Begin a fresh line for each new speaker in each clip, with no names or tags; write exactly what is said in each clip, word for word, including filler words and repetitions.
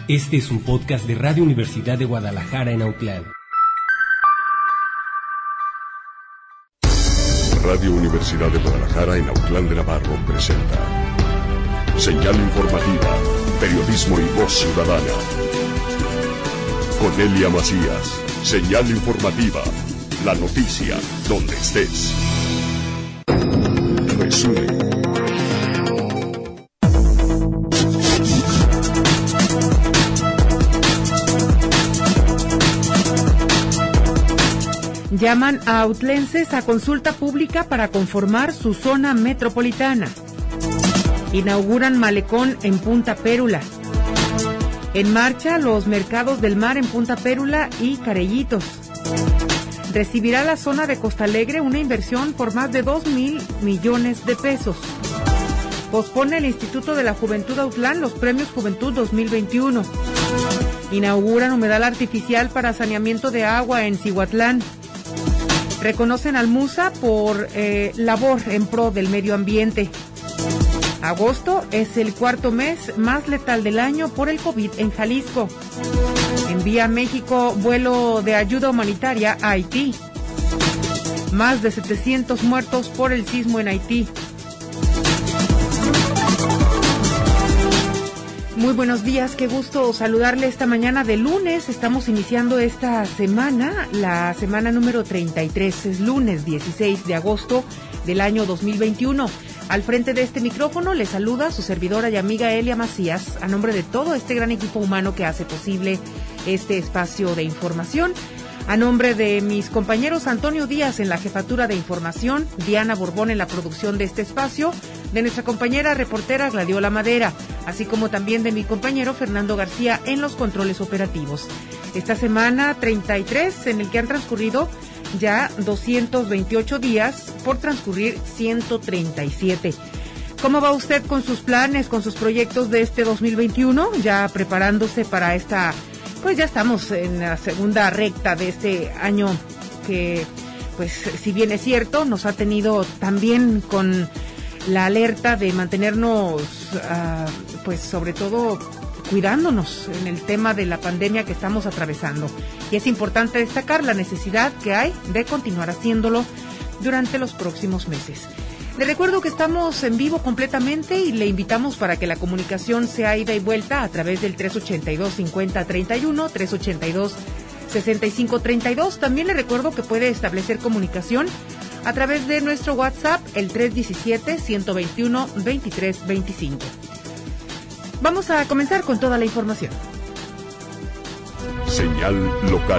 Este es un podcast de Radio Universidad de Guadalajara en Autlán.
Radio Universidad de Guadalajara en Autlán de Navarro presenta Señal Informativa, Periodismo y Voz Ciudadana. Con Elia Macías, Señal Informativa, la noticia donde estés. Resumen.
Llaman a autlenses a consulta pública para conformar su zona metropolitana. Inauguran malecón en Punta Pérula. En marcha los mercados del mar en Punta Pérula y Carellitos. Recibirá la zona de Costa Alegre una inversión por más de dos mil millones de pesos. Pospone el Instituto de la Juventud Autlán los premios Juventud dos mil veintiuno. Inauguran humedal artificial para saneamiento de agua en Cihuatlán. Reconocen al MUSA por eh, labor en pro del medio ambiente. Agosto es el cuarto mes más letal del año por el COVID en Jalisco. Envía México vuelo de ayuda humanitaria a Haití. Más de setecientos muertos por el sismo en Haití. Muy buenos días, qué gusto saludarle esta mañana de lunes. Estamos iniciando esta semana, la semana número treinta y tres, es lunes dieciséis de agosto del año dos mil veintiuno. Al frente de este micrófono le saluda su servidora y amiga Elia Macías, a nombre de todo este gran equipo humano que hace posible este espacio de información. A nombre de mis compañeros Antonio Díaz en la jefatura de información, Diana Borbón en la producción de este espacio, de nuestra compañera reportera Gladiola Madera, así como también de mi compañero Fernando García en los controles operativos. Esta semana treinta y tres, en el que han transcurrido ya doscientos veintiocho días por transcurrir ciento treinta y siete. ¿Cómo va usted con sus planes, con sus proyectos de este dos mil veintiuno? Ya preparándose para esta... Pues ya estamos en la segunda recta de este año que, pues, si bien es cierto, nos ha tenido también con la alerta de mantenernos, uh, pues, sobre todo cuidándonos en el tema de la pandemia que estamos atravesando. Y es importante destacar la necesidad que hay de continuar haciéndolo durante los próximos meses. Le recuerdo que estamos en vivo completamente y le invitamos para que la comunicación sea ida y vuelta a través del tres ochenta y dos, cincuenta, treinta y uno, tres ochenta y dos, sesenta y cinco, treinta y dos. También le recuerdo que puede establecer comunicación a través de nuestro WhatsApp, el tres diecisiete, ciento veintiuno, veintitrés veinticinco. Vamos a comenzar con toda la información.
Señal local.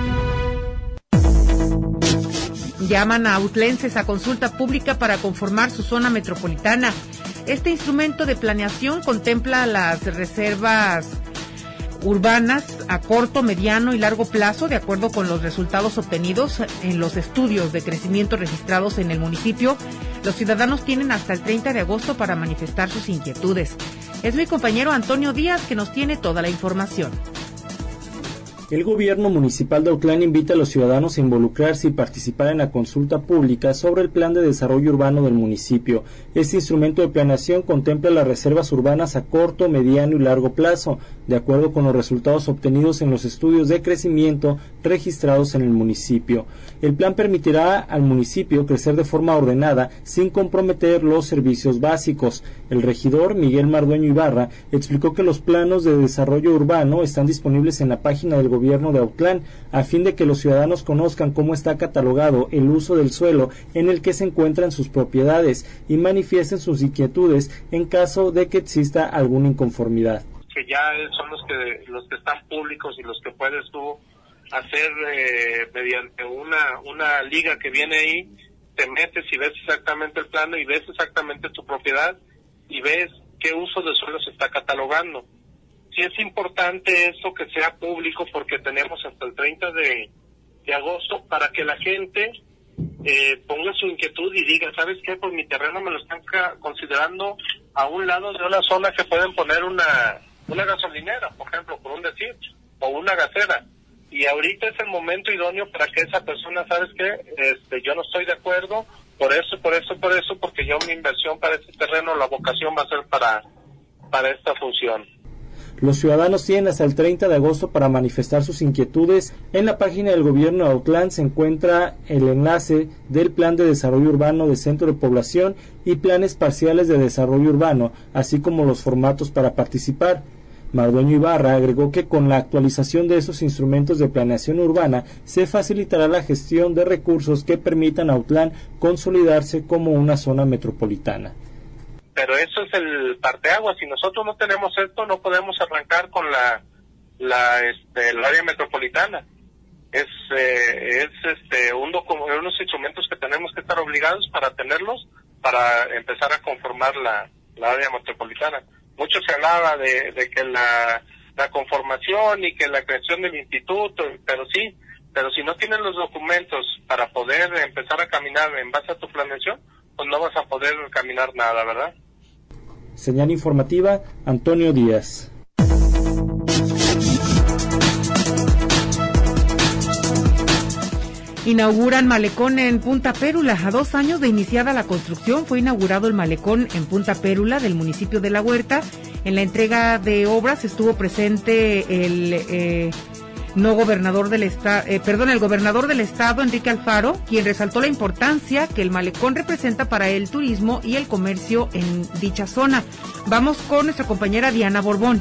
Llaman a autlenses a consulta pública para conformar su zona metropolitana. Este instrumento de planeación contempla las reservas urbanas a corto, mediano y largo plazo, de acuerdo con los resultados obtenidos en los estudios de crecimiento registrados en el municipio. Los ciudadanos tienen hasta el treinta de agosto para manifestar sus inquietudes. Es mi compañero Antonio Díaz que nos tiene toda la información.
El gobierno municipal de Autlán invita a los ciudadanos a involucrarse y participar en la consulta pública sobre el plan de desarrollo urbano del municipio. Este instrumento de planeación contempla las reservas urbanas a corto, mediano y largo plazo, de acuerdo con los resultados obtenidos en los estudios de crecimiento registrados en el municipio. El plan permitirá al municipio crecer de forma ordenada sin comprometer los servicios básicos. El regidor Miguel Mardueño Ibarra explicó que los planos de desarrollo urbano están disponibles en la página del gobierno de Autlán, a fin de que los ciudadanos conozcan cómo está catalogado el uso del suelo en el que se encuentran sus propiedades y manifiesten sus inquietudes en caso de que exista alguna inconformidad.
Que ya son los que los que están públicos y los que puedes tú hacer eh, mediante una una liga que viene ahí, te metes y ves exactamente el plano y ves exactamente tu propiedad y ves qué uso de suelo se está catalogando. Sí es importante eso que sea público porque tenemos hasta el treinta de agosto para que la gente eh, ponga su inquietud y diga, ¿sabes qué? Pues mi terreno me lo están ca- considerando a un lado de una zona que pueden poner una una gasolinera, por ejemplo, por un decir, o una gasera. Y ahorita es el momento idóneo para que esa persona, ¿sabes qué? Este, yo no estoy de acuerdo, por eso, por eso, por eso, porque yo mi inversión para este terreno, la vocación va a ser para, para esta función.
Los ciudadanos tienen hasta el treinta de agosto para manifestar sus inquietudes. En la página del gobierno de Autlán se encuentra el enlace del Plan de Desarrollo Urbano de Centro de Población y planes parciales de desarrollo urbano, así como los formatos para participar. Mardueño Ibarra agregó que con la actualización de esos instrumentos de planeación urbana se facilitará la gestión de recursos que permitan a Autlán consolidarse como una zona metropolitana.
Pero eso es el parteaguas. Si nosotros no tenemos esto, no podemos arrancar con la la este el área metropolitana. Es eh, es este un docu- unos instrumentos que tenemos que estar obligados para tenerlos para empezar a conformar la, la área metropolitana. Mucho se hablaba de, de que la la conformación y que la creación del instituto, pero sí, pero si no tienes los documentos para poder empezar a caminar en base a tu planeación, pues no vas a poder caminar nada, ¿verdad?
Señal informativa, Antonio Díaz.
Inauguran malecón en Punta Pérula. A dos años de iniciada la construcción, fue inaugurado el malecón en Punta Pérula del municipio de La Huerta. En la entrega de obras estuvo presente el eh, no gobernador del estado, eh, perdón, el gobernador del estado, Enrique Alfaro, quien resaltó la importancia que el malecón representa para el turismo y el comercio en dicha zona. Vamos con nuestra compañera Diana Borbón.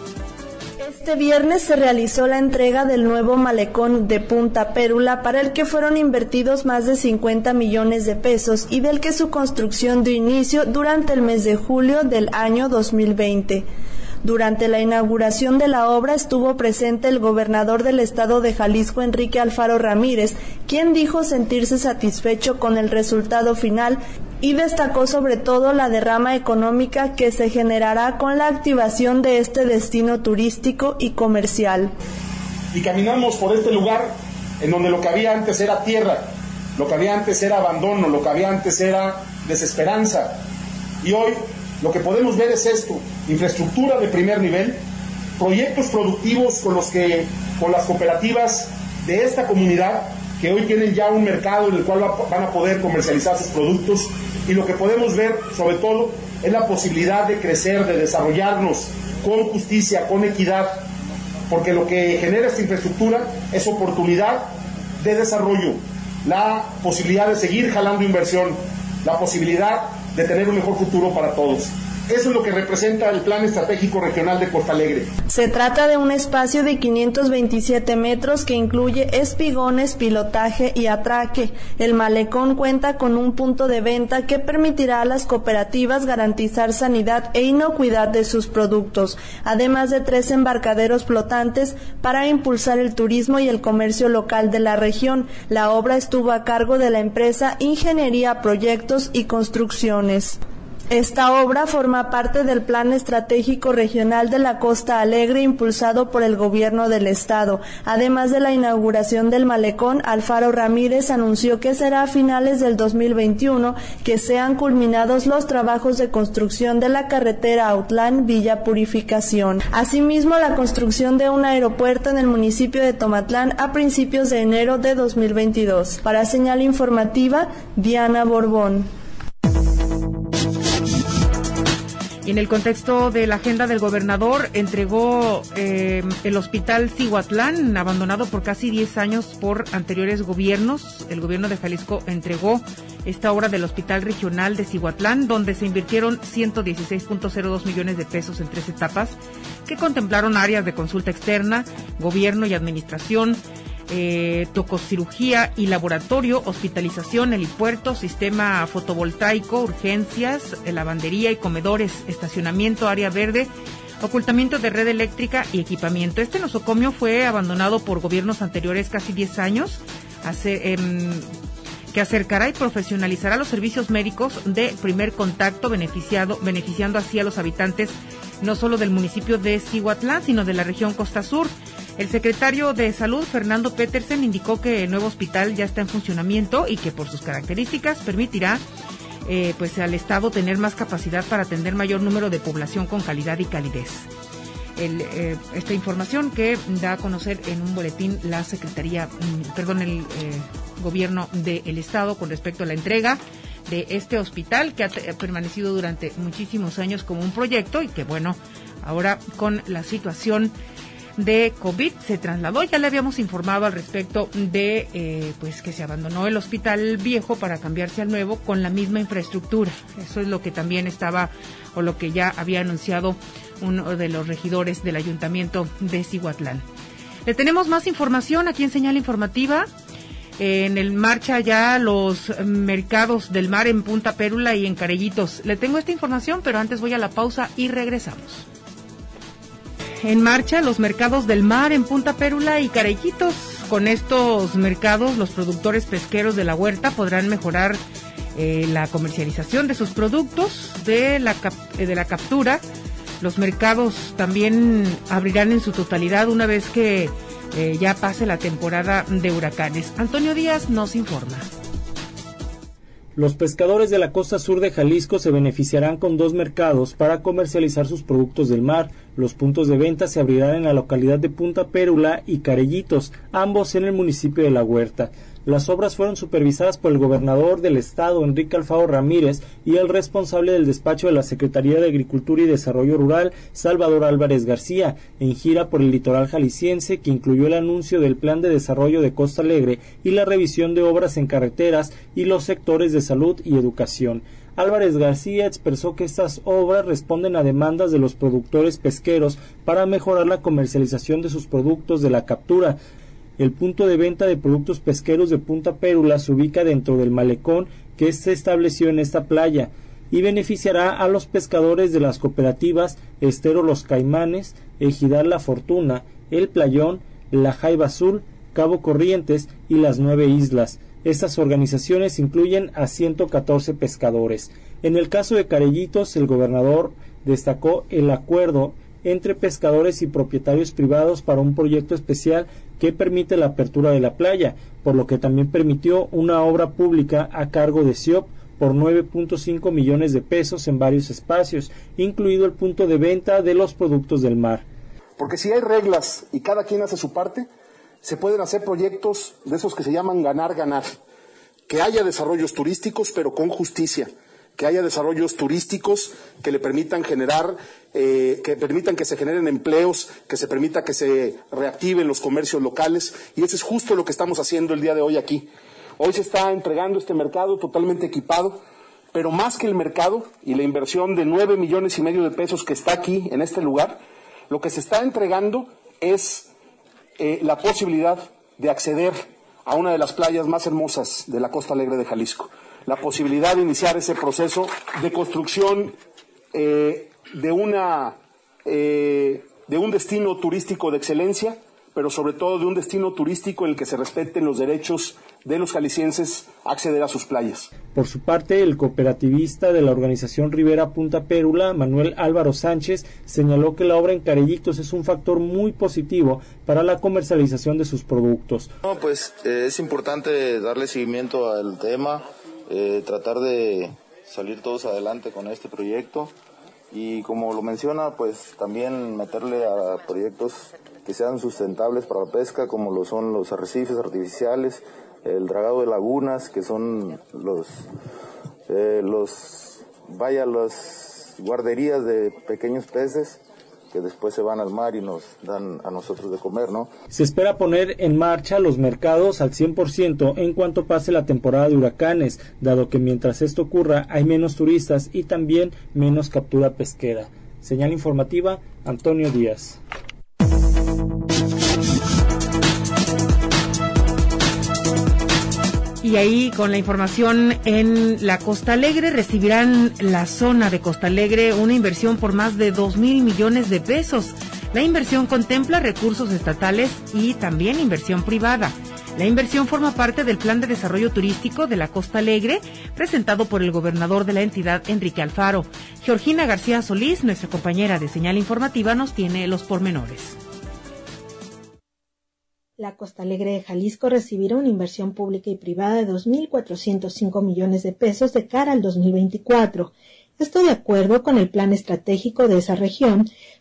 Este viernes se realizó la entrega del nuevo malecón de Punta Pérula, para el que fueron invertidos más de cincuenta millones de pesos y del que su construcción dio inicio durante el mes de julio del año dos mil veinte. Durante la inauguración de la obra estuvo presente el gobernador del estado de Jalisco, Enrique Alfaro Ramírez, quien dijo sentirse satisfecho con el resultado final y destacó sobre todo la derrama económica que se generará con la activación de este destino turístico y comercial.
Y caminamos por este lugar en donde lo que había antes era tierra, lo que había antes era abandono, lo que había antes era desesperanza. Y hoy lo que podemos ver es esto: infraestructura de primer nivel, proyectos productivos con los que, con las cooperativas de esta comunidad, que hoy tienen ya un mercado en el cual van a poder comercializar sus productos, y lo que podemos ver sobre todo es la posibilidad de crecer, de desarrollarnos con justicia, con equidad, porque lo que genera esta infraestructura es oportunidad de desarrollo, la posibilidad de seguir jalando inversión, la posibilidad de tener un mejor futuro para todos. Eso es lo que representa el Plan Estratégico Regional de Porto Alegre.
Se trata de un espacio de quinientos veintisiete metros que incluye espigones, pilotaje y atraque. El malecón cuenta con un punto de venta que permitirá a las cooperativas garantizar sanidad e inocuidad de sus productos, además de tres embarcaderos flotantes para impulsar el turismo y el comercio local de la región. La obra estuvo a cargo de la empresa Ingeniería, Proyectos y Construcciones. Esta obra forma parte del Plan Estratégico Regional de la Costa Alegre impulsado por el gobierno del estado. Además de la inauguración del malecón, Alfaro Ramírez anunció que será a finales del dos mil veintiuno que sean culminados los trabajos de construcción de la carretera Autlán-Villa Purificación. Asimismo, la construcción de un aeropuerto en el municipio de Tomatlán a principios de enero de dos mil veintidós. Para Señal Informativa, Diana Borbón.
Y en el contexto de la agenda del gobernador, entregó eh, el hospital Cihuatlán, abandonado por casi diez años por anteriores gobiernos. El gobierno de Jalisco entregó esta obra del Hospital Regional de Cihuatlán, donde se invirtieron ciento dieciséis punto cero dos millones de pesos en tres etapas, que contemplaron áreas de consulta externa, gobierno y administración, Eh, tococirugía y laboratorio, hospitalización, helipuerto, sistema fotovoltaico, urgencias, lavandería y comedores, estacionamiento, área verde, ocultamiento de red eléctrica y equipamiento. Este nosocomio fue abandonado por gobiernos anteriores casi diez años, hace, eh, que acercará y profesionalizará los servicios médicos de primer contacto, beneficiado, beneficiando así a los habitantes no solo del municipio de Cihuatlán, sino de la región Costa Sur. El secretario de Salud, Fernando Petersen, indicó que el nuevo hospital ya está en funcionamiento y que por sus características permitirá eh, pues al Estado tener más capacidad para atender mayor número de población con calidad y calidez. El, eh, esta información que da a conocer en un boletín la Secretaría, perdón, el eh, Gobierno del Estado con respecto a la entrega de este hospital que ha, t- ha permanecido durante muchísimos años como un proyecto y que, bueno, ahora con la situación de COVID se trasladó. Ya le habíamos informado al respecto de eh, pues que se abandonó el hospital viejo para cambiarse al nuevo con la misma infraestructura. Eso es lo que también estaba, o lo que ya había anunciado uno de los regidores del ayuntamiento de Cihuatlán. Le tenemos más información aquí en Señal Informativa. En el marcha ya los mercados del mar en Punta Pérula y en Carellitos. Le tengo esta información, pero antes voy a la pausa y regresamos. En marcha los mercados del mar en Punta Pérula y Carellitos. Con estos mercados, los productores pesqueros de la huerta podrán mejorar eh, la comercialización de sus productos de la, cap de la captura. Los mercados también abrirán en su totalidad una vez que eh, ya pase la temporada de huracanes. Antonio Díaz nos informa.
Los pescadores de la costa sur de Jalisco se beneficiarán con dos mercados para comercializar sus productos del mar. Los puntos de venta se abrirán en la localidad de Punta Pérula y Carellitos, ambos en el municipio de La Huerta. Las obras fueron supervisadas por el gobernador del estado, Enrique Alfaro Ramírez, y el responsable del despacho de la Secretaría de Agricultura y Desarrollo Rural, Salvador Álvarez García, en gira por el litoral jalisciense, que incluyó el anuncio del Plan de Desarrollo de Costa Alegre y la revisión de obras en carreteras y los sectores de salud y educación. Álvarez García expresó que estas obras responden a demandas de los productores pesqueros para mejorar la comercialización de sus productos de la captura. El punto de venta de productos pesqueros de Punta Pérula se ubica dentro del malecón que se estableció en esta playa y beneficiará a los pescadores de las cooperativas Estero Los Caimanes, Ejidal La Fortuna, El Playón, La Jaiba Azul, Cabo Corrientes y las Nueve Islas. Estas organizaciones incluyen a ciento catorce pescadores. En el caso de Carellitos, el gobernador destacó el acuerdo entre pescadores y propietarios privados para un proyecto especial que permite la apertura de la playa, por lo que también permitió una obra pública a cargo de C I O P por nueve punto cinco millones de pesos en varios espacios, incluido el punto de venta de los productos del mar.
Porque si hay reglas y cada quien hace su parte, se pueden hacer proyectos de esos que se llaman ganar-ganar, que haya desarrollos turísticos pero con justicia, que haya desarrollos turísticos que le permitan generar, eh, que permitan que se generen empleos, que se permita que se reactiven los comercios locales, y eso es justo lo que estamos haciendo el día de hoy aquí. Hoy se está entregando este mercado totalmente equipado, pero más que el mercado y la inversión de nueve millones y medio de pesos que está aquí en este lugar, lo que se está entregando es eh, la posibilidad de acceder a una de las playas más hermosas de la Costa Alegre de Jalisco. La posibilidad de iniciar ese proceso de construcción eh, de, una, eh, de un destino turístico de excelencia, pero sobre todo de un destino turístico en el que se respeten los derechos de los jaliscienses a acceder a sus playas.
Por su parte, el cooperativista de la organización Rivera Punta Pérula, Manuel Álvaro Sánchez, señaló que la obra en Carellitos es un factor muy positivo para la comercialización de sus productos.
No, pues eh, es importante darle seguimiento al tema, eh, tratar de salir todos adelante con este proyecto y, como lo menciona, pues también meterle a proyectos que sean sustentables para la pesca, como lo son los arrecifes artificiales, el dragado de lagunas, que son los, eh, los, vaya, las guarderías de pequeños peces que después se van al mar y nos dan a nosotros de comer, ¿no?
Se espera poner en marcha los mercados al cien por ciento en cuanto pase la temporada de huracanes, dado que mientras esto ocurra hay menos turistas y también menos captura pesquera. Señal informativa, Antonio Díaz.
Y ahí, con la información en la Costa Alegre, recibirán la zona de Costa Alegre una inversión por más de dos mil millones de pesos. La inversión contempla recursos estatales y también inversión privada. La inversión forma parte del Plan de Desarrollo Turístico de la Costa Alegre, presentado por el gobernador de la entidad, Enrique Alfaro. Georgina García Solís, nuestra compañera de Señal Informativa, nos tiene los pormenores.
La Costa Alegre de Jalisco recibirá una inversión pública y privada de dos mil cuatrocientos cinco millones de pesos de cara al dos mil veinticuatro. Esto de acuerdo con el plan estratégico de esa región,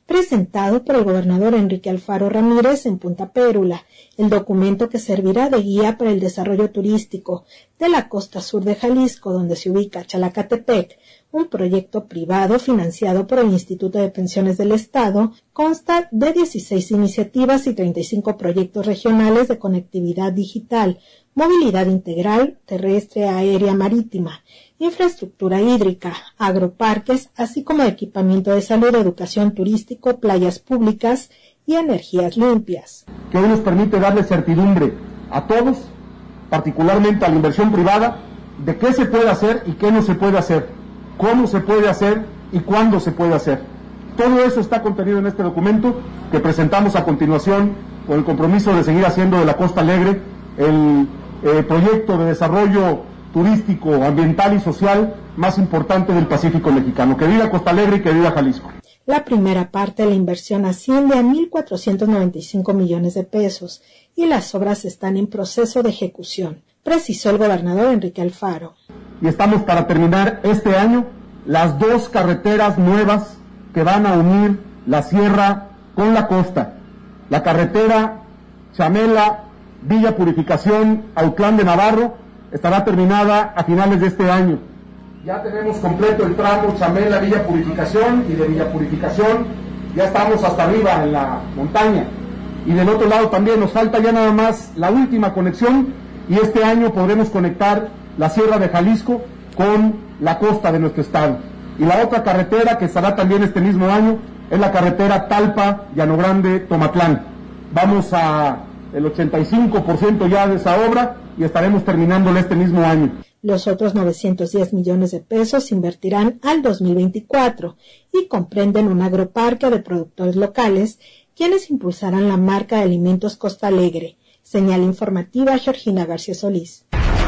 presentado por el gobernador Enrique Alfaro Ramírez en Punta Pérula, el documento que servirá de guía para el desarrollo turístico de la costa sur de Jalisco, donde se ubica Chalacatepec, un proyecto privado financiado por el Instituto de Pensiones del Estado, consta de dieciséis iniciativas y treinta y cinco proyectos regionales de conectividad digital, movilidad integral, terrestre, aérea, marítima, infraestructura hídrica, agroparques, así como equipamiento de salud, educación, turístico, playas públicas y energías limpias.
Que hoy nos permite darle certidumbre a todos, particularmente a la inversión privada, de qué se puede hacer y qué no se puede hacer, cómo se puede hacer y cuándo se puede hacer. Todo eso está contenido en este documento que presentamos a continuación con el compromiso de seguir haciendo de la Costa Alegre el eh, proyecto de desarrollo turístico, ambiental y social más importante del Pacífico mexicano. Que viva Costa Alegre y que viva Jalisco.
La primera parte de la inversión asciende a mil cuatrocientos noventa y cinco millones de pesos y las obras están en proceso de ejecución, precisó el gobernador Enrique Alfaro.
Y estamos para terminar este año las dos carreteras nuevas que van a unir la sierra con la costa. La carretera Chamela, Villa Purificación, Autlán de Navarro, estará terminada a finales de este año. Ya tenemos completo el tramo Chamela, Villa Purificación, y de Villa Purificación ya estamos hasta arriba en la montaña. Y del otro lado también nos falta ya nada más la última conexión, y este año podremos conectar la Sierra de Jalisco con la costa de nuestro estado. Y la otra carretera que estará también este mismo año es la carretera Talpa, Llano Grande, Tomatlán. Vamos a el ochenta y cinco por ciento ya de esa obra y estaremos terminándola este mismo año.
Los otros novecientos diez millones de pesos se invertirán al dos mil veinticuatro y comprenden un agroparque de productores locales, quienes impulsarán la marca de alimentos Costa Alegre. Señal informativa Georgina García Solís.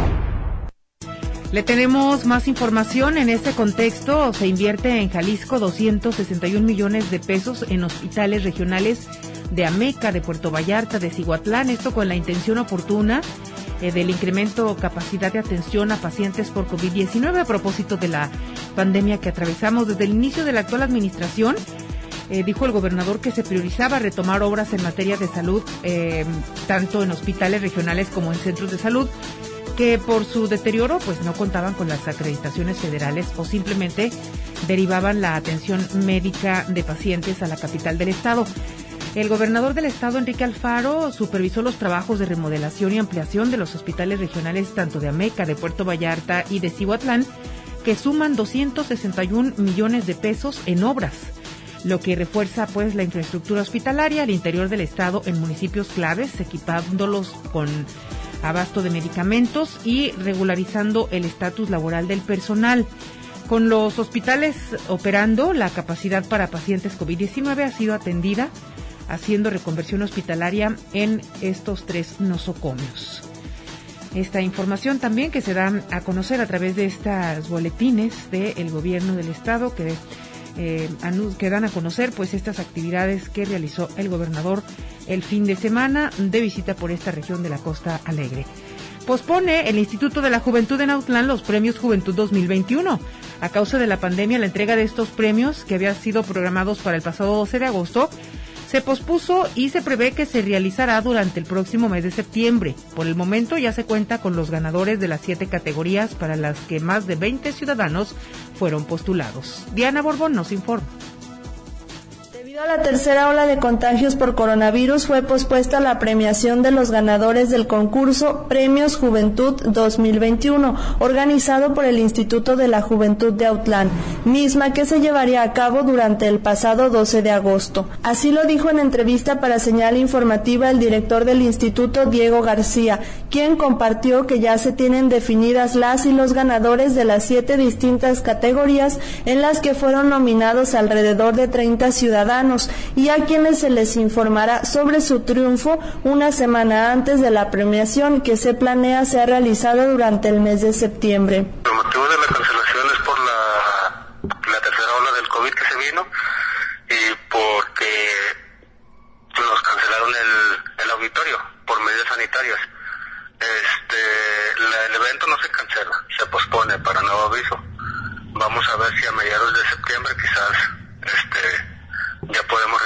Le tenemos más información. En este contexto se invierte en Jalisco doscientos sesenta y un millones de pesos en hospitales regionales de Ameca, de Puerto Vallarta, de Cihuatlán, esto con la intención oportuna eh, del incremento capacidad de atención a pacientes por COVID diecinueve a propósito de la pandemia que atravesamos. Desde el inicio de la actual administración, eh, dijo el gobernador que se priorizaba retomar obras en materia de salud, eh, tanto en hospitales regionales como en centros de salud, que por su deterioro pues no contaban con las acreditaciones federales o simplemente derivaban la atención médica de pacientes a la capital del estado. El gobernador del estado, Enrique Alfaro, supervisó los trabajos de remodelación y ampliación de los hospitales regionales tanto de Ameca, de Puerto Vallarta y de Cihuatlán, que suman doscientos sesenta y un millones de pesos en obras, lo que refuerza pues la infraestructura hospitalaria al interior del estado en municipios claves, equipándolos con abasto de medicamentos y regularizando el estatus laboral del personal. Con los hospitales operando, la capacidad para pacientes COVID diecinueve ha sido atendida, haciendo reconversión hospitalaria en estos tres nosocomios. Esta información también que se da a conocer a través de estos boletines del gobierno del estado que, eh, que dan a conocer pues estas actividades que realizó el gobernador el fin de semana de visita por esta región de la Costa Alegre. Pospone el Instituto de la Juventud en Autlán los premios Juventud dos mil veintiuno. A causa de la pandemia, la entrega de estos premios, que habían sido programados para el pasado doce de agosto, se pospuso y se prevé que se realizará durante el próximo mes de septiembre. Por el momento ya se cuenta con los ganadores de las siete categorías para las que más de veinte ciudadanos fueron postulados. Diana Borbón nos informa.
Debido a la tercera ola de contagios por coronavirus, fue pospuesta la premiación de los ganadores del concurso Premios Juventud dos mil veintiuno, organizado por el Instituto de la Juventud de Autlán, misma que se llevaría a cabo durante el pasado doce de agosto. Así lo dijo en entrevista para Señal Informativa el director del instituto, Diego García, quien compartió que ya se tienen definidas las y los ganadores de las siete distintas categorías en las que fueron nominados alrededor de treinta ciudadanos, y a quienes se les informará sobre su triunfo una semana antes de la premiación, que se planea sea realizada durante el mes de septiembre.
El motivo de la cancelación es por la, la tercera ola del COVID que se vino y porque nos cancelaron el, el auditorio por medidas sanitarias. Este, la, el evento no se cancela, se pospone para nuevo aviso. Vamos a ver si a mediados de septiembre quizás este ya podemos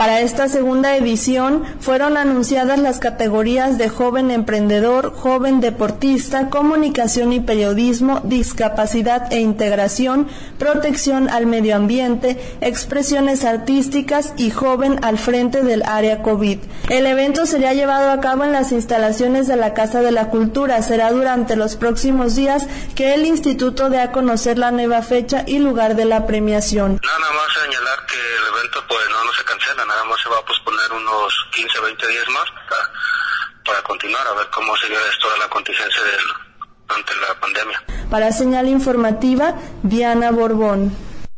Para esta segunda edición fueron anunciadas las categorías de joven emprendedor, joven deportista, comunicación y periodismo, discapacidad e integración, protección al medio ambiente, expresiones artísticas y joven al frente del área COVID. El evento sería llevado a cabo en las instalaciones de la Casa de la Cultura. Será durante los próximos días que el instituto dé a conocer la nueva fecha y lugar de la premiación.
Nada más señalar que el evento pues no, no se cancela, nada más se va a posponer unos quince, veinte días más para, para continuar a ver cómo sigue esto de la contingencia del, ante la pandemia.
Para Señal Informativa, Diana Borbón.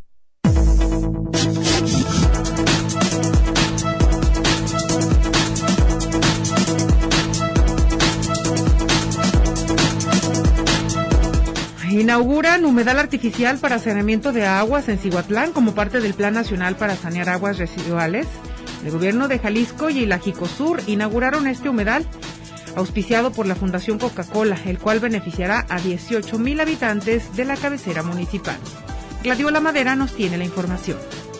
Inauguran humedal artificial para saneamiento de aguas en Cihuatlán como parte del Plan Nacional para Sanear Aguas Residuales. El gobierno de Jalisco y el Ajicosur inauguraron este humedal, auspiciado por la Fundación Coca-Cola, el cual beneficiará a dieciocho mil habitantes de la cabecera municipal. Gladiola Madera nos tiene la información.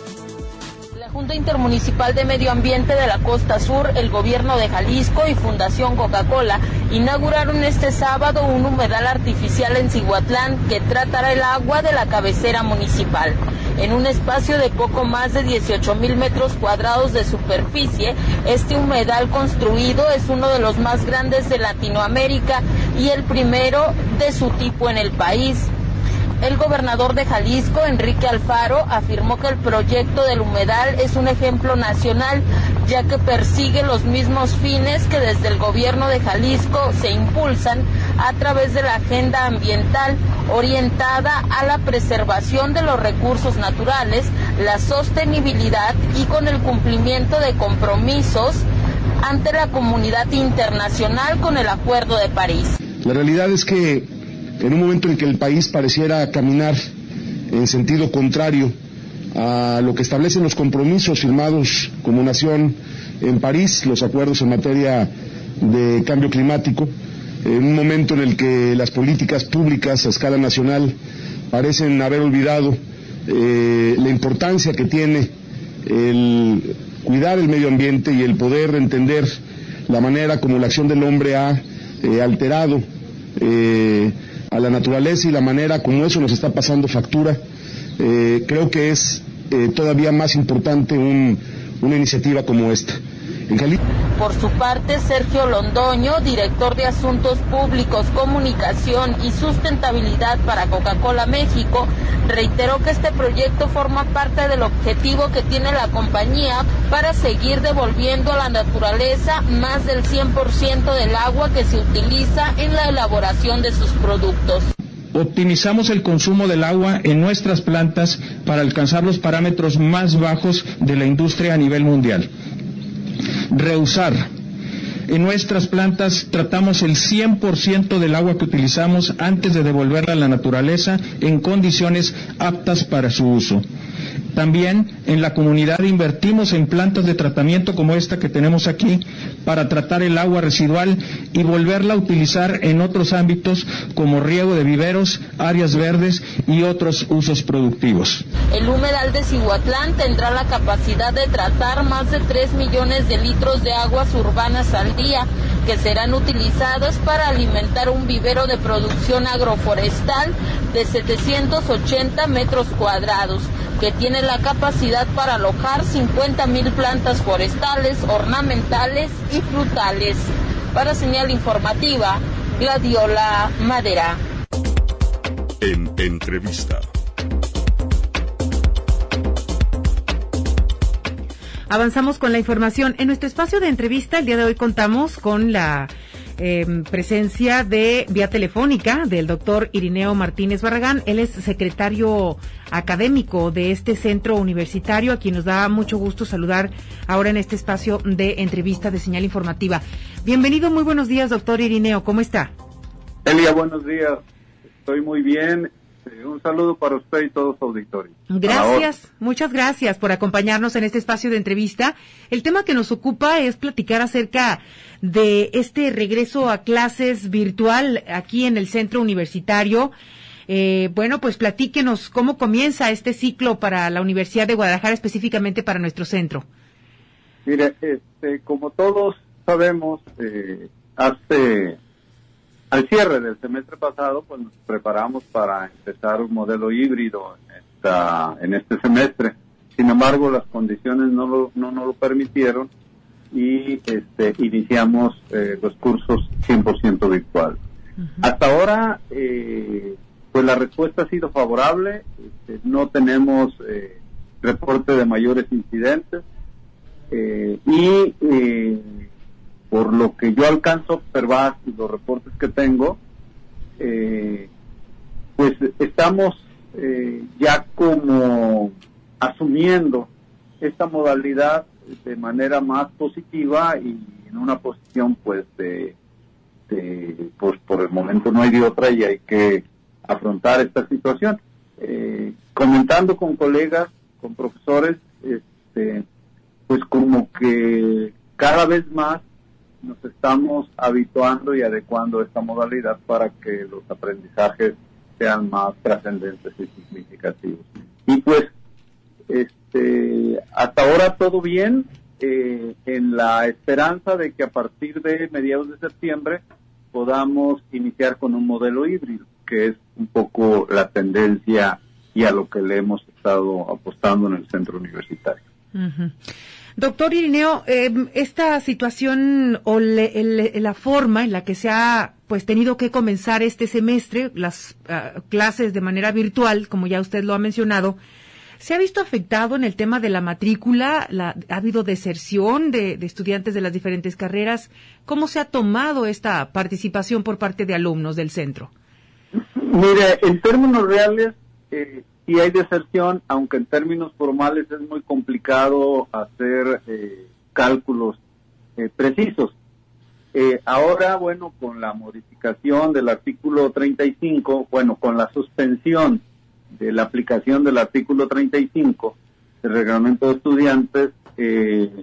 La Junta Intermunicipal de Medio Ambiente de la Costa Sur, el Gobierno de Jalisco y Fundación Coca-Cola inauguraron este sábado un humedal artificial en Cihuatlán que tratará el agua de la cabecera municipal. En un espacio de poco más de dieciocho mil metros cuadrados de superficie, este humedal construido es uno de los más grandes de Latinoamérica y el primero de su tipo en el país. El gobernador de Jalisco, Enrique Alfaro, afirmó que el proyecto del humedal es un ejemplo nacional, ya que persigue los mismos fines que desde el gobierno de Jalisco se impulsan a través de la agenda ambiental orientada a la preservación de los recursos naturales, la sostenibilidad y con el cumplimiento de compromisos ante la comunidad internacional con el Acuerdo de París.
La realidad es que en un momento en que el país pareciera caminar en sentido contrario a lo que establecen los compromisos firmados como nación en París, los acuerdos en materia de cambio climático, en un momento en el que las políticas públicas a escala nacional parecen haber olvidado eh, la importancia que tiene el cuidar el medio ambiente y el poder entender la manera como la acción del hombre ha eh, alterado eh, a la naturaleza y la manera como eso nos está pasando factura, eh, creo que es eh, todavía más importante un, una iniciativa como esta. En Jalisco.
Por su parte, Sergio Londoño, director de Asuntos Públicos, Comunicación y Sustentabilidad para Coca-Cola México, reiteró que este proyecto forma parte del objetivo que tiene la compañía para seguir devolviendo a la naturaleza más del cien por ciento del agua que se utiliza en la elaboración de sus productos.
Optimizamos el consumo del agua en nuestras plantas para alcanzar los parámetros más bajos de la industria a nivel mundial. Reusar. En nuestras plantas tratamos el cien por ciento del agua que utilizamos antes de devolverla a la naturaleza en condiciones aptas para su uso. También en la comunidad invertimos en plantas de tratamiento como esta que tenemos aquí para tratar el agua residual y volverla a utilizar en otros ámbitos como riego de viveros, áreas verdes y otros usos productivos.
El humedal de Cihuatlán tendrá la capacidad de tratar más de tres millones de litros de aguas urbanas al día, que serán utilizados para alimentar un vivero de producción agroforestal de setecientos ochenta metros cuadrados, que tiene la capacidad para alojar cincuenta mil plantas forestales, ornamentales y frutales. Para Señal Informativa, Gladiola Madera.
En entrevista.
Avanzamos con la información. En nuestro espacio de entrevista, el día de hoy contamos con la eh, presencia de vía telefónica del doctor Irineo Martínez Barragán. Él es secretario académico de este centro universitario, a quien nos da mucho gusto saludar ahora en este espacio de entrevista de Señal Informativa. Bienvenido, muy buenos días, doctor Irineo, ¿cómo está?
Elia, buenos días, estoy muy bien. Un saludo para usted y todos los auditorios.
Gracias, muchas gracias por acompañarnos en este espacio de entrevista. El tema que nos ocupa es platicar acerca de este regreso a clases virtual aquí en el centro universitario. Eh, bueno, pues platíquenos cómo comienza este ciclo para la Universidad de Guadalajara, específicamente para nuestro centro.
Mire, este, como todos sabemos, eh, hace al cierre del semestre pasado, pues nos preparamos para empezar un modelo híbrido en, esta, en este semestre. Sin embargo, las condiciones no lo, no nos lo permitieron y este, iniciamos eh, los cursos cien por ciento virtual. Uh-huh. Hasta ahora, eh, pues la respuesta ha sido favorable. Este, no tenemos eh, reporte de mayores incidentes eh, y eh, por lo que yo alcanzo a observar y los reportes que tengo, eh, pues estamos eh, ya como asumiendo esta modalidad de manera más positiva y en una posición pues de, de pues por el momento no hay de otra y hay que afrontar esta situación. Eh, comentando con colegas, con profesores, este, pues como que cada vez más nos estamos habituando y adecuando a esta modalidad para que los aprendizajes sean más trascendentes y significativos. Y pues, este, hasta ahora todo bien, eh, en la esperanza de que a partir de mediados de septiembre podamos iniciar con un modelo híbrido, que es un poco la tendencia y a lo que le hemos estado apostando en el centro universitario.
Uh-huh. Doctor Irineo, eh, esta situación o le, el, la forma en la que se ha pues tenido que comenzar este semestre, las uh, clases de manera virtual, como ya usted lo ha mencionado, ¿se ha visto afectado en el tema de la matrícula? La, ¿Ha habido deserción de, de estudiantes de las diferentes carreras? ¿Cómo se ha tomado esta participación por parte de alumnos del centro?
Mire, en términos reales, eh, sí hay deserción, aunque en términos formales es muy complicado hacer eh, cálculos eh, precisos. Eh, ahora, bueno, con la modificación del artículo treinta y cinco, bueno, con la suspensión de la aplicación del artículo treinta y cinco del reglamento de estudiantes, eh,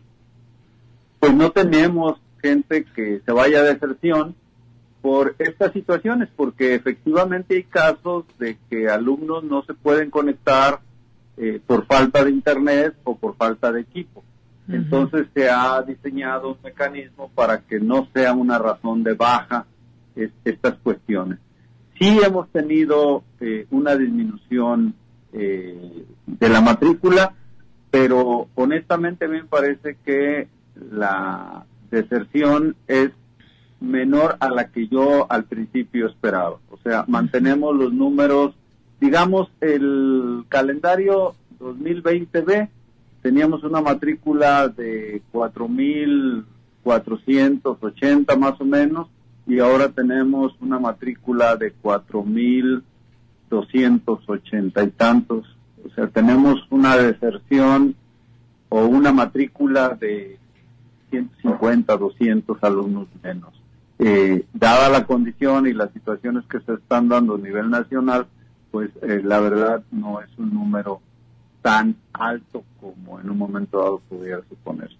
pues no tenemos gente que se vaya a deserción por estas situaciones, porque efectivamente hay casos de que alumnos no se pueden conectar eh, por falta de internet o por falta de equipo. Uh-huh. Entonces se ha diseñado un mecanismo para que no sea una razón de baja es, estas cuestiones. Sí hemos tenido eh, una disminución eh, de la matrícula, pero honestamente a mí me parece que la deserción es menor a la que yo al principio esperaba. O sea, mantenemos los números, digamos, el calendario dos mil veinte B, teníamos una matrícula de cuatro mil cuatrocientos ochenta más o menos, y ahora tenemos una matrícula de cuatro mil doscientos ochenta y tantos. O sea, tenemos una deserción o una matrícula de ciento cincuenta, doscientos alumnos menos. Eh, dada la condición y las situaciones que se están dando a nivel nacional, pues eh, la verdad no es un número tan alto como en un momento dado pudiera suponerse.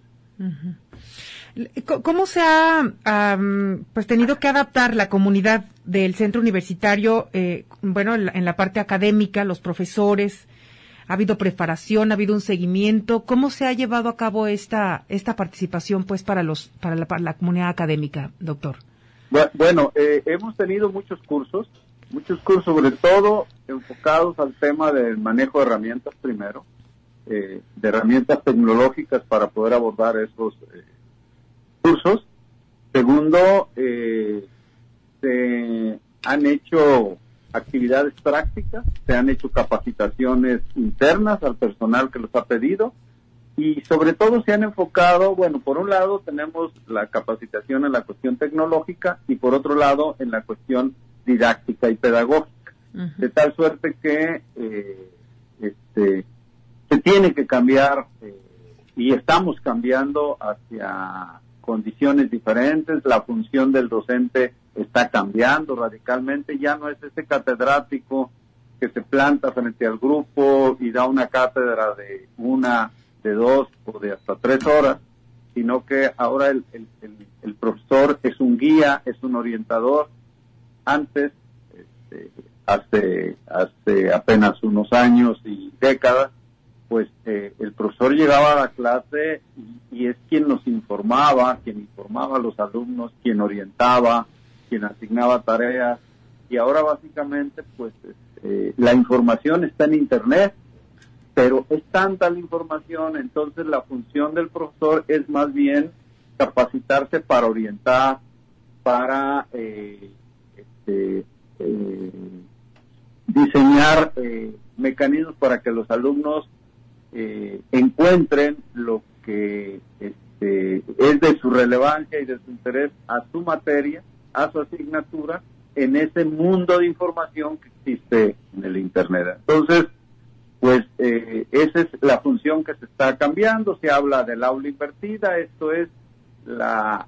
Uh-huh. ¿Cómo se ha um, pues tenido que adaptar la comunidad del centro universitario, eh, bueno, en la, en la parte académica, los profesores? ¿Ha habido preparación, ha habido un seguimiento? ¿Cómo se ha llevado a cabo esta esta participación pues para los para la, para la comunidad académica, doctor?
Bueno, eh, hemos tenido muchos cursos, muchos cursos sobre todo enfocados al tema del manejo de herramientas primero, eh, de herramientas tecnológicas para poder abordar esos eh, cursos. Segundo, eh, se han hecho actividades prácticas, se han hecho capacitaciones internas al personal que los ha pedido y sobre todo se han enfocado, bueno, por un lado tenemos la capacitación en la cuestión tecnológica y por otro lado en la cuestión didáctica y pedagógica, uh-huh. de tal suerte que eh, este, se tiene que cambiar eh, y estamos cambiando hacia condiciones diferentes, la función del docente está cambiando radicalmente, ya no es ese catedrático que se planta frente al grupo y da una cátedra de una, de dos o de hasta tres horas, sino que ahora el, el, el, el profesor es un guía, es un orientador. Antes, este, hace, hace apenas unos años y décadas, pues eh, el profesor llegaba a la clase y, y es quien nos informaba, quien informaba a los alumnos, quien orientaba, quien asignaba tareas, y ahora básicamente pues eh, la información está en internet, pero es tanta la información, entonces la función del profesor es más bien capacitarse para orientar, para eh, este, eh, diseñar eh, mecanismos para que los alumnos eh, encuentren lo que este, es de su relevancia y de su interés a su materia, a su asignatura, en ese mundo de información que existe en el Internet. Entonces, pues eh, esa es la función que se está cambiando. Se habla del aula invertida, esto es la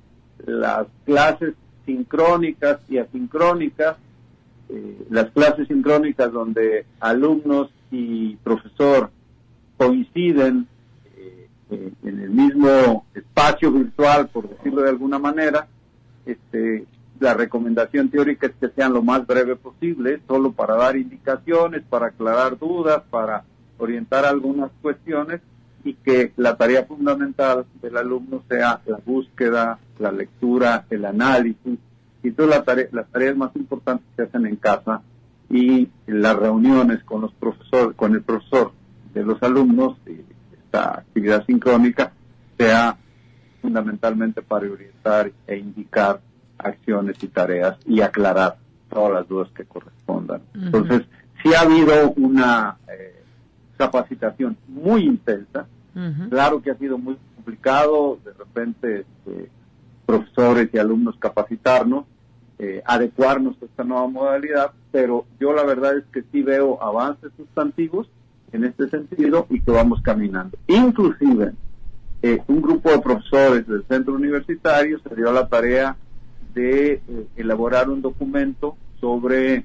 las clases sincrónicas y asincrónicas, eh, las clases sincrónicas donde alumnos y profesor coinciden eh, eh, en el mismo espacio virtual, por decirlo de alguna manera. Este, la recomendación teórica es que sean lo más breve posible, solo para dar indicaciones, para aclarar dudas, para orientar algunas cuestiones, y que la tarea fundamental del alumno sea la búsqueda, la lectura, el análisis, y todas las tareas, las tareas más importantes se hacen en casa, y las reuniones con los profesores, con el profesor de los alumnos, y esta actividad sincrónica sea fundamentalmente para orientar e indicar acciones y tareas y aclarar todas las dudas que correspondan. Uh-huh. Entonces, sí ha habido una eh, capacitación muy intensa. Uh-huh. Claro que ha sido muy complicado, de repente, eh, profesores y alumnos capacitarnos, eh, adecuarnos a esta nueva modalidad, pero yo la verdad es que sí veo avances sustantivos en este sentido y que vamos caminando. Inclusive, eh, un grupo de profesores del centro universitario se dio la tarea de eh, elaborar un documento sobre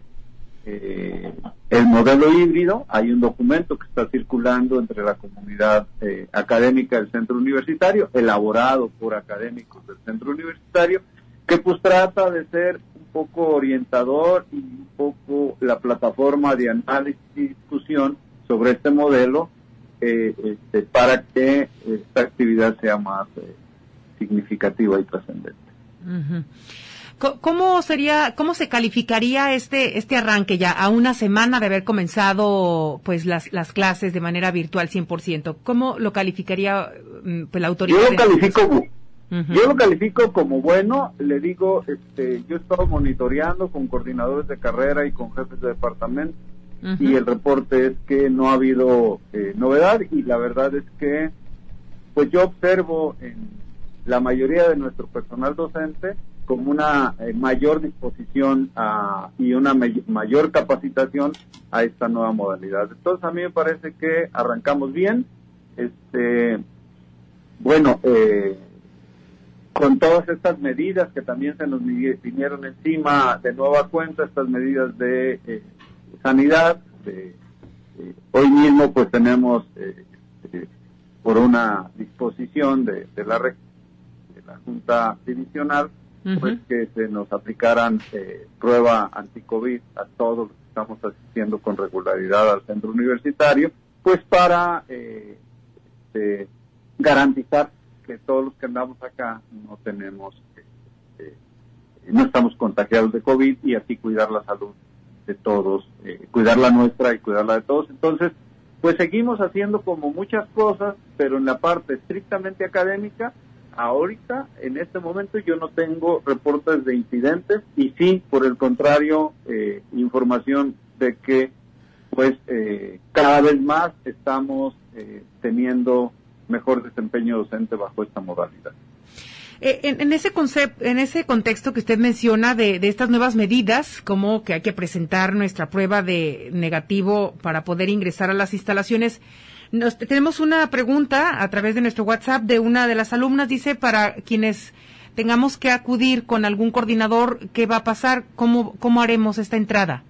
eh, el modelo híbrido. Hay un documento que está circulando entre la comunidad eh, académica del centro universitario, elaborado por académicos del centro universitario, que pues trata de ser un poco orientador y un poco la plataforma de análisis y discusión sobre este modelo eh, este, para que esta actividad sea más eh, significativa y trascendente.
Uh-huh. ¿Cómo sería, cómo se calificaría este este arranque ya a una semana de haber comenzado pues las las clases de manera virtual cien por ciento? ¿Cómo lo calificaría pues la autoridad?
Yo lo califico uh-huh. yo lo califico como bueno. Le digo, este, yo he estado monitoreando con coordinadores de carrera y con jefes de departamento uh-huh. y el reporte es que no ha habido eh, novedad, y la verdad es que pues yo observo en la mayoría de nuestro personal docente como una eh, mayor disposición a, y una me- mayor capacitación a esta nueva modalidad. Entonces a mí me parece que arrancamos bien, este, bueno, eh, con todas estas medidas que también se nos vinieron encima de nueva cuenta, estas medidas de eh, sanidad, de, eh, hoy mismo pues tenemos eh, eh, por una disposición de, de la de la Junta Divisional, uh-huh. pues que se nos aplicaran eh, prueba anti-COVID a todos los que estamos asistiendo con regularidad al centro universitario, pues para eh, eh, garantizar que todos los que andamos acá no tenemos, eh, eh, no estamos contagiados de COVID, y así cuidar la salud de todos, eh, cuidar la nuestra y cuidar la de todos. Entonces, pues seguimos haciendo como muchas cosas, pero en la parte estrictamente académica, ahorita, en este momento, yo no tengo reportes de incidentes, y sí, por el contrario, eh, información de que, pues, eh, cada vez más estamos eh, teniendo mejor desempeño docente bajo esta modalidad.
Eh, en, en ese concepto, en ese contexto que usted menciona de, de estas nuevas medidas, como que hay que presentar nuestra prueba de negativo para poder ingresar a las instalaciones, nos, tenemos una pregunta a través de nuestro WhatsApp de una de las alumnas. Dice, para quienes tengamos que acudir con algún coordinador, ¿qué va a pasar? ¿Cómo, cómo haremos esta entrada?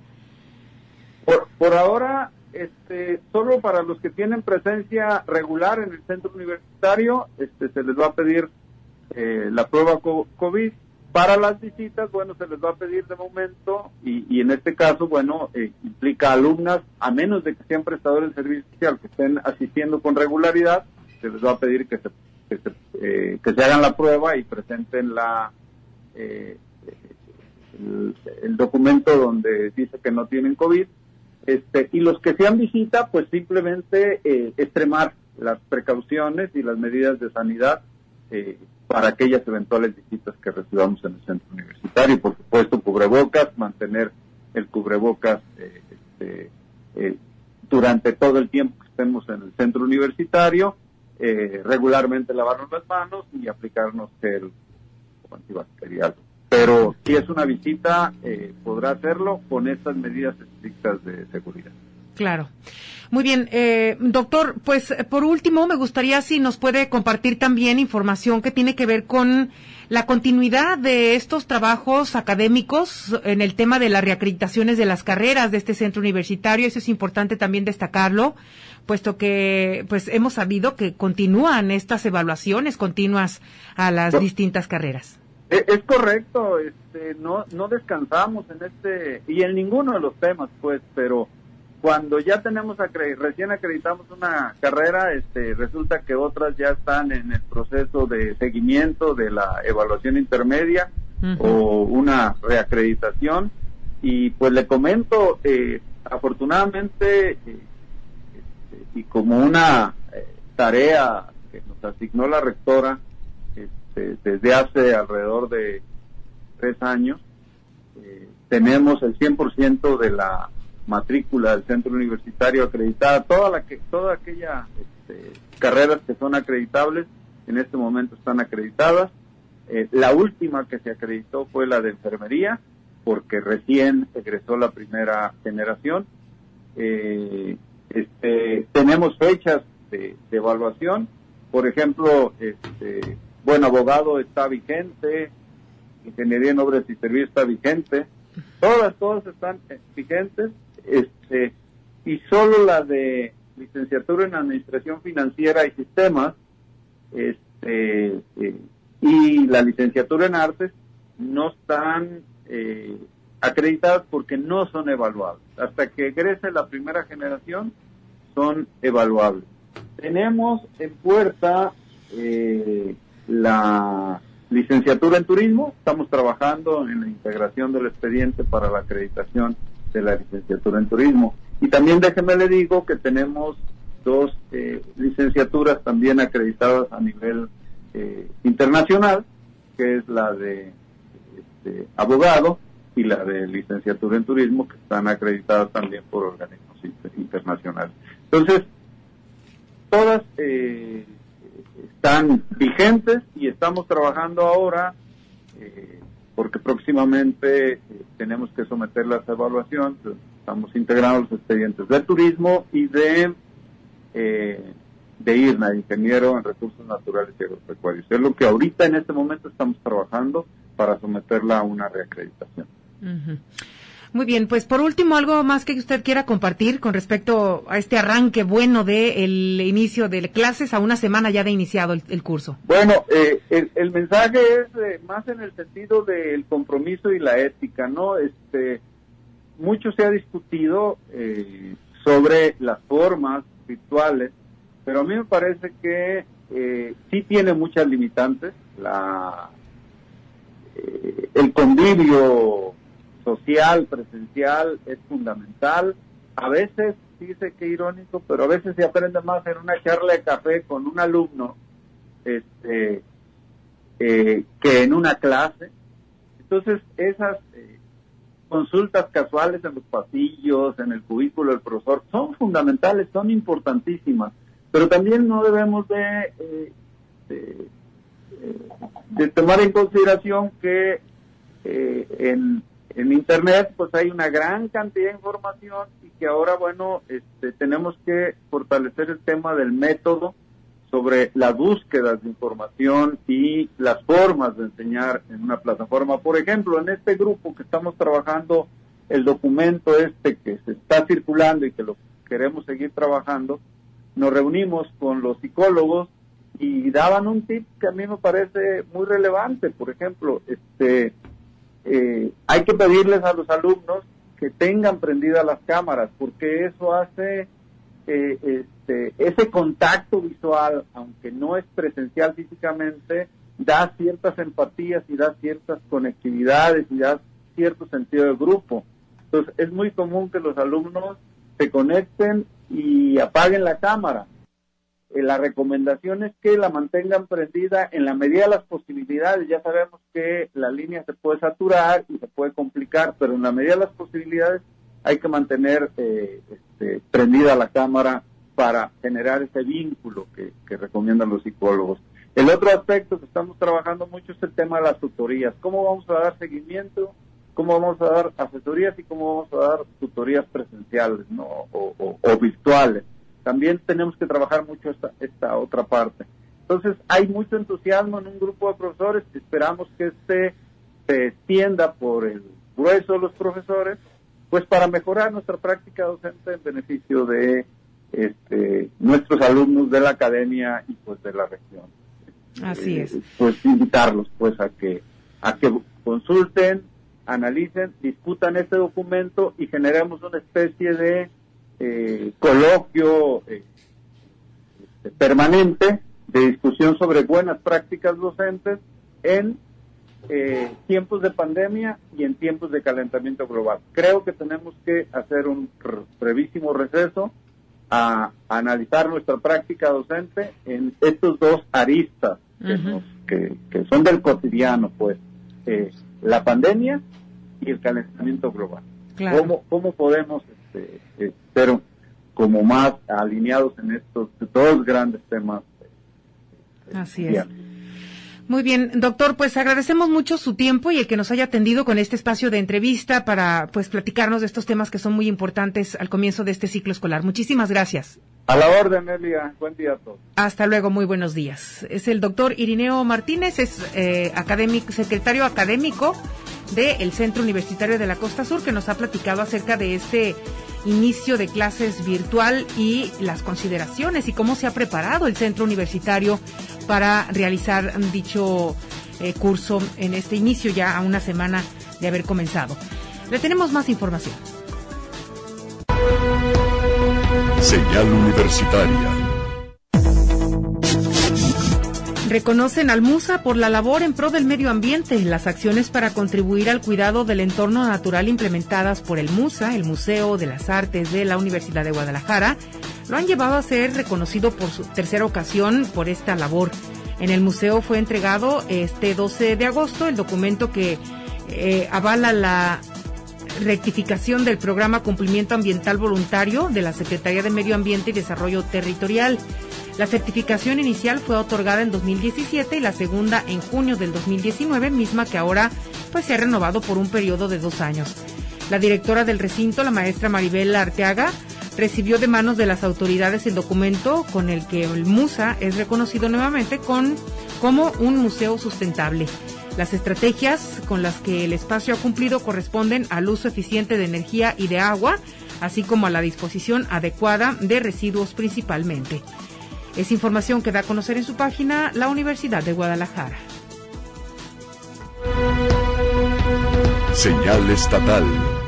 Por, por ahora, este, solo para los que tienen presencia regular en el centro universitario, este, se les va a pedir eh, la prueba COVID, para las visitas, bueno, se les va a pedir de momento, y, y en este caso, bueno, eh, implica alumnas, a menos de que sean prestadores de servicio social, que estén asistiendo con regularidad, se les va a pedir que se, que se, eh, que se hagan la prueba y presenten la eh, el, el documento donde dice que no tienen COVID, este, y los que sean visita, pues simplemente eh, extremar las precauciones y las medidas de sanidad eh, para aquellas eventuales visitas que recibamos en el centro universitario. Por supuesto, cubrebocas, mantener el cubrebocas eh, este, eh, durante todo el tiempo que estemos en el centro universitario, eh, regularmente lavarnos las manos y aplicarnos gel antibacterial. Pero si es una visita, eh, podrá hacerlo con estas medidas estrictas de seguridad.
Claro. Muy bien, eh, doctor, pues por último me gustaría si nos puede compartir también información que tiene que ver con la continuidad de estos trabajos académicos en el tema de las reacreditaciones de las carreras de este centro universitario. Eso es importante también destacarlo, puesto que pues hemos sabido que continúan estas evaluaciones continuas a las
Bueno,
distintas carreras.
Es, es correcto, este, no, no descansamos en este y en ninguno de los temas, pues, pero cuando ya tenemos acre- recién acreditamos una carrera, este, resulta que otras ya están en el proceso de seguimiento de la evaluación intermedia uh-huh. o una reacreditación, y pues le comento, eh, afortunadamente eh, este, y como una eh, tarea que nos asignó la rectora este, desde hace alrededor de tres años, eh, tenemos el cien por ciento de la matrícula del centro universitario acreditada, toda la que toda aquella este, carreras que son acreditables en este momento están acreditadas. Eh, la última que se acreditó fue la de enfermería, porque recién egresó la primera generación. Eh, este, tenemos fechas de, de evaluación, por ejemplo, este, buen abogado está vigente, ingeniería en obras y servicios está vigente, todas todas están vigentes. Este, y solo la de licenciatura en administración financiera y sistemas este, eh, y la licenciatura en artes no están eh, acreditadas porque no son evaluables. Hasta que egrese la primera generación son evaluables. Tenemos en puerta eh, la licenciatura en turismo, estamos trabajando en la integración del expediente para la acreditación de la licenciatura en turismo. Y también déjeme le digo que tenemos dos eh, licenciaturas también acreditadas a nivel eh, internacional, que es la de este, abogado y la de licenciatura en turismo, que están acreditadas también por organismos internacionales. Entonces, todas eh, están vigentes y estamos trabajando ahora eh, porque próximamente eh, tenemos que someterlas a evaluación. Estamos integrando los expedientes de turismo y de eh, de I R N A, ingeniero en recursos naturales y agropecuarios. Es lo que ahorita en este momento estamos trabajando para someterla a una reacreditación.
Uh-huh. Muy bien, pues por último, algo más que usted quiera compartir con respecto a este arranque bueno de el inicio de clases a una semana ya de iniciado el, el curso.
Bueno, eh, el, el mensaje es eh, más en el sentido del compromiso y la ética, ¿no? Este, mucho se ha discutido eh, sobre las formas virtuales, pero a mí me parece que eh, sí tiene muchas limitantes. La eh, el convivio social, presencial, es fundamental. A veces, fíjese qué irónico, pero a veces se aprende más en una charla de café con un alumno este, eh, que en una clase. Entonces, esas eh, consultas casuales en los pasillos, en el cubículo del profesor, son fundamentales, son importantísimas, pero también no debemos de, eh, de, de tomar en consideración que eh, en En Internet pues hay una gran cantidad de información y que ahora, bueno, este, tenemos que fortalecer el tema del método sobre las búsquedas de información y las formas de enseñar en una plataforma. Por ejemplo, en este grupo que estamos trabajando, el documento este que se está circulando y que lo queremos seguir trabajando, nos reunimos con los psicólogos y daban un tip que a mí me parece muy relevante. Por ejemplo, este eh, hay que pedirles a los alumnos que tengan prendidas las cámaras, porque eso hace eh, este, ese contacto visual, aunque no es presencial físicamente, da ciertas empatías y da ciertas conectividades y da cierto sentido de grupo. Entonces, es muy común que los alumnos se conecten y apaguen la cámara. Eh, la recomendación es que la mantengan prendida en la medida de las posibilidades. Ya sabemos que la línea se puede saturar y se puede complicar, pero en la medida de las posibilidades hay que mantener eh, este, prendida la cámara para generar ese vínculo que, que recomiendan los psicólogos. El otro aspecto que estamos trabajando mucho es el tema de las tutorías. ¿Cómo vamos a dar seguimiento? ¿Cómo vamos a dar asesorías y cómo vamos a dar tutorías presenciales, ¿no? o, o, o virtuales? También tenemos que trabajar mucho esta, esta otra parte. Entonces, hay mucho entusiasmo en un grupo de profesores. Esperamos que este se extienda por el grueso de los profesores, pues para mejorar nuestra práctica docente en beneficio de este, nuestros alumnos de la academia y pues de la región.
Así es.
Eh, pues invitarlos pues a que a que consulten, analicen, discutan este documento y generemos una especie de eh, coloquio eh, este, permanente de discusión sobre buenas prácticas docentes en eh, tiempos de pandemia y en tiempos de calentamiento global. Creo que tenemos que hacer un brevísimo receso a, a analizar nuestra práctica docente en estos dos aristas que, uh-huh. nos, que, que son del cotidiano, pues eh, la pandemia y el calentamiento global. Claro. ¿Cómo, cómo podemos este, eh, ser como más alineados en estos dos grandes temas? Eh,
Así es. Muy bien, doctor, pues agradecemos mucho su tiempo y el que nos haya atendido con este espacio de entrevista para pues platicarnos de estos temas que son muy importantes al comienzo de este ciclo escolar. Muchísimas gracias.
A la orden, Elia. Buen día a todos.
Hasta luego, muy buenos días. Es el doctor Irineo Martínez, es eh, académico, secretario académico del Centro Universitario de la Costa Sur, que nos ha platicado acerca de este inicio de clases virtual y las consideraciones y cómo se ha preparado el Centro Universitario para realizar dicho eh, curso en este inicio ya a una semana de haber comenzado. Le tenemos más información.
Señal Universitaria.
Reconocen al MUSA por la labor en pro del medio ambiente. Las acciones para contribuir al cuidado del entorno natural implementadas por el MUSA, el Museo de las Artes de la Universidad de Guadalajara, lo han llevado a ser reconocido por su tercera ocasión por esta labor. En el museo fue entregado este doce de agosto el documento que eh, avala la rectificación del programa Cumplimiento Ambiental Voluntario de la Secretaría de Medio Ambiente y Desarrollo Territorial. La certificación inicial fue otorgada en dos mil diecisiete y la segunda en junio del dos mil diecinueve, misma que ahora pues se ha renovado por un periodo de dos años. La directora del recinto, la maestra Maribel Arteaga, recibió de manos de las autoridades el documento con el que el MUSA es reconocido nuevamente con, como un museo sustentable. Las estrategias con las que el espacio ha cumplido corresponden al uso eficiente de energía y de agua, así como a la disposición adecuada de residuos principalmente. Es información que da a conocer en su página la Universidad de Guadalajara.
Señal estatal.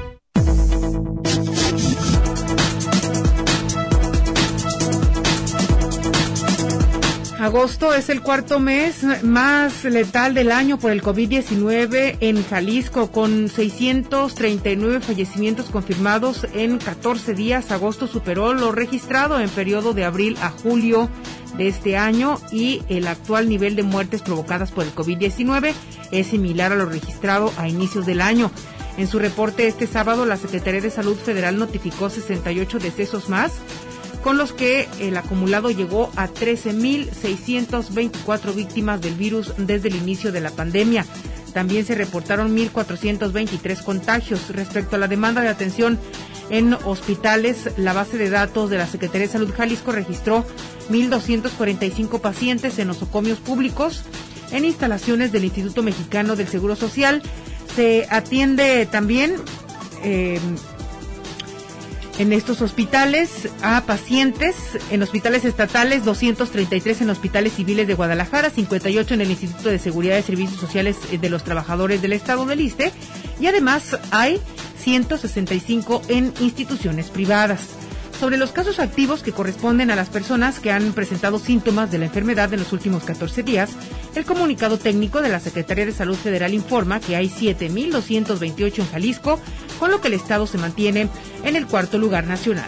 Agosto es el cuarto mes más letal del año por el COVID diecinueve en Jalisco, con seiscientos treinta y nueve fallecimientos confirmados en catorce días. Agosto superó lo registrado en periodo de abril a julio de este año y el actual nivel de muertes provocadas por el COVID diecinueve es similar a lo registrado a inicios del año. En su reporte este sábado, la Secretaría de Salud Federal notificó sesenta y ocho decesos más, con los que el acumulado llegó a trece mil seiscientas veinticuatro víctimas del virus desde el inicio de la pandemia. También se reportaron mil cuatrocientos veintitrés contagios. Respecto a la demanda de atención en hospitales, la base de datos de la Secretaría de Salud Jalisco registró mil doscientos cuarenta y cinco pacientes en nosocomios públicos. En instalaciones del Instituto Mexicano del Seguro Social se atiende también... Eh, En estos hospitales a pacientes, en hospitales estatales, doscientos treinta y tres en hospitales civiles de Guadalajara, cincuenta y ocho en el Instituto de Seguridad y Servicios Sociales de los Trabajadores del Estado del ISSSTE, y además hay ciento sesenta y cinco en instituciones privadas. Sobre los casos activos que corresponden a las personas que han presentado síntomas de la enfermedad en los últimos catorce días, el comunicado técnico de la Secretaría de Salud Federal informa que hay siete mil doscientos veintiocho en Jalisco, con lo que el estado se mantiene en el cuarto lugar nacional.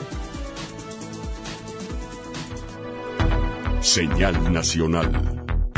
Señal nacional.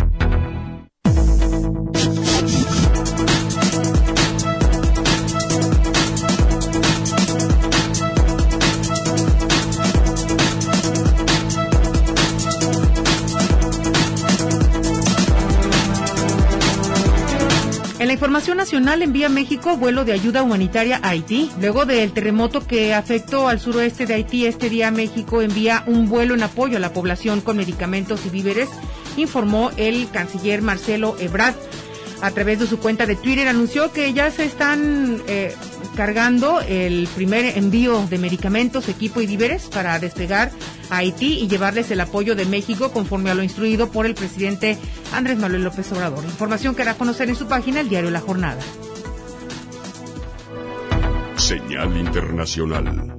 En la información nacional, envía México vuelo de ayuda humanitaria a Haití. Luego del terremoto que afectó al suroeste de Haití, este día México envía un vuelo en apoyo a la población con medicamentos y víveres, informó el canciller Marcelo Ebrard. A través de su cuenta de Twitter anunció que ya se están eh, cargando el primer envío de medicamentos, equipo y víveres para despegar a Haití y llevarles el apoyo de México conforme a lo instruido por el presidente Andrés Manuel López Obrador. Información que hará conocer en su página el diario La Jornada.
Señal internacional.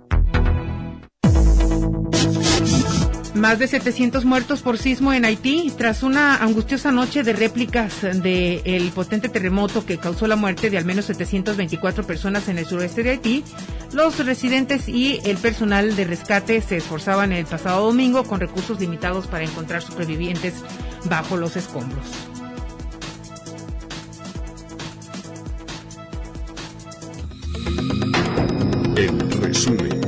Más de setecientos muertos por sismo en Haití tras una angustiosa noche de réplicas del potente terremoto que causó la muerte de al menos setecientas veinticuatro personas en el sureste de Haití. Los residentes y el personal de rescate se esforzaban el pasado domingo con recursos limitados para encontrar supervivientes bajo los escombros.
El resumen.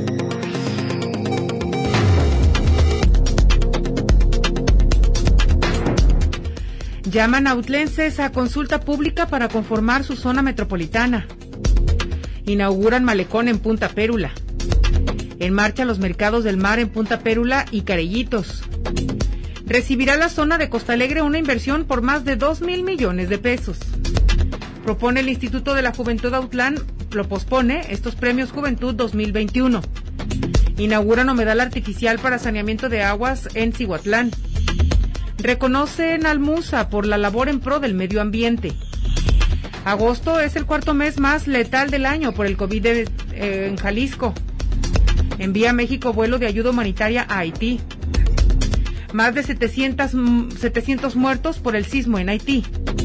Llaman a autlenses a consulta pública para conformar su zona metropolitana. Inauguran malecón en Punta Pérula. En marcha los mercados del mar en Punta Pérula y Carellitos. Recibirá la zona de Costa Alegre una inversión por más de dos mil millones de pesos. Propone el Instituto de la Juventud Autlán, lo pospone estos premios Juventud dos mil veintiuno. Inauguran humedal artificial para saneamiento de aguas en Cihuatlán. Reconocen al MUSA por la labor en pro del medio ambiente. Agosto es el cuarto mes más letal del año por el COVID de, eh, en Jalisco. Envía México vuelo de ayuda humanitaria a Haití. Más de setecientos, setecientos muertos por el sismo en Haití.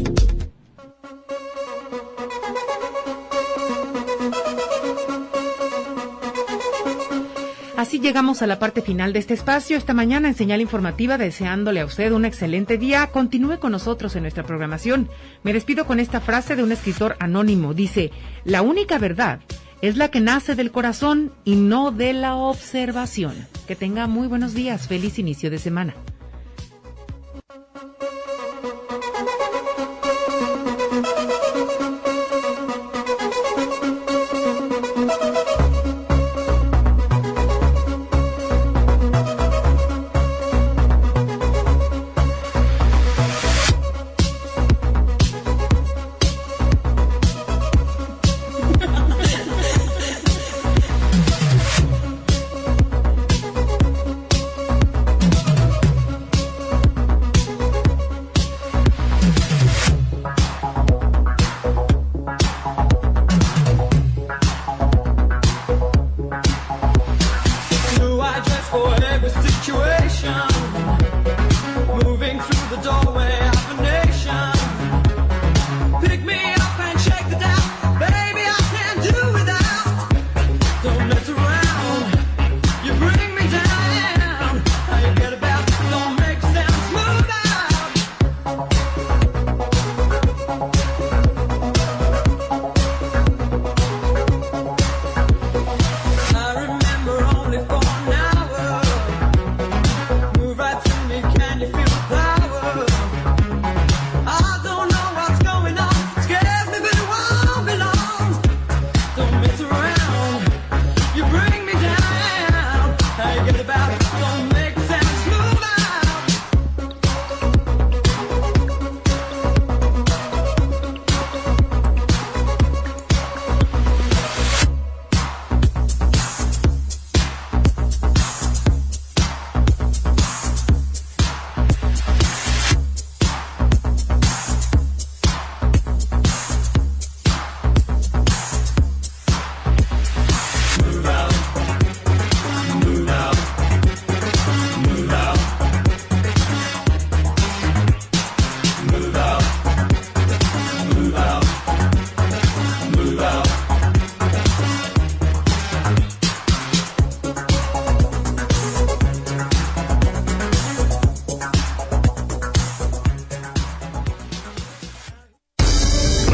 Así llegamos a la parte final de este espacio esta mañana en Señal Informativa, deseándole a usted un excelente día. Continúe con nosotros en nuestra programación. Me despido con esta frase de un escritor anónimo. Dice: la única verdad es la que nace del corazón y no de la observación. Que tenga muy buenos días. Feliz inicio de semana.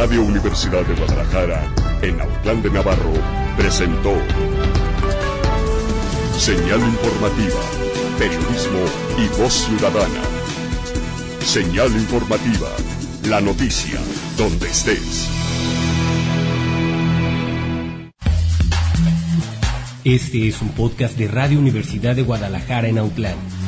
Radio Universidad de Guadalajara, en Autlán de Navarro, presentó Señal Informativa, Periodismo y Voz Ciudadana. Señal Informativa, la noticia, donde estés.
Este es un podcast de Radio Universidad de Guadalajara en Autlán.